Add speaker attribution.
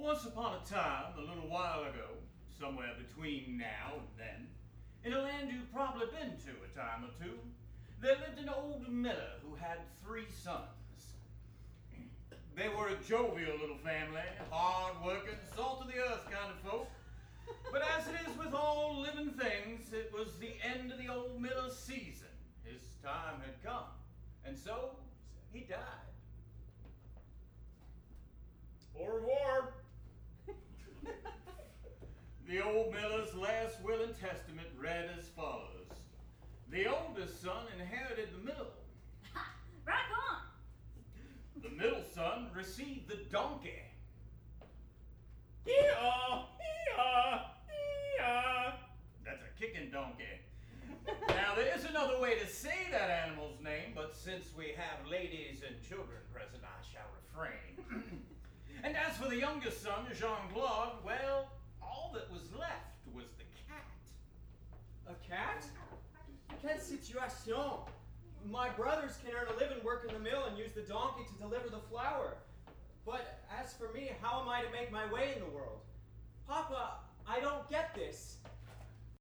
Speaker 1: Once upon a time, a little while ago, somewhere between now and then, in a land you've probably been to a time or two, there lived an old miller who had 3 sons. They were a jovial little family, hard-working, salt-of-the-earth kind of folk. But as it is with all living things, it was the end of the old miller's season. His time had come, and so he died.
Speaker 2: Au revoir.
Speaker 1: The old miller's last will and testament read as follows. The oldest son inherited the mill.
Speaker 3: Rock on!
Speaker 1: The middle son received the donkey.
Speaker 2: Hee-haw, hee-haw, hee-haw.
Speaker 1: That's a kicking donkey. Now, there is another way to say that animal's name, but since we have ladies and children present, I shall refrain. And as for the youngest son, Jean-Claude, well, all that was left was the cat.
Speaker 4: A cat? Quelle situation! My brothers can earn a living working the mill and use the donkey to deliver the flour. But as for me, how am I to make my way in the world? Papa, I don't get this.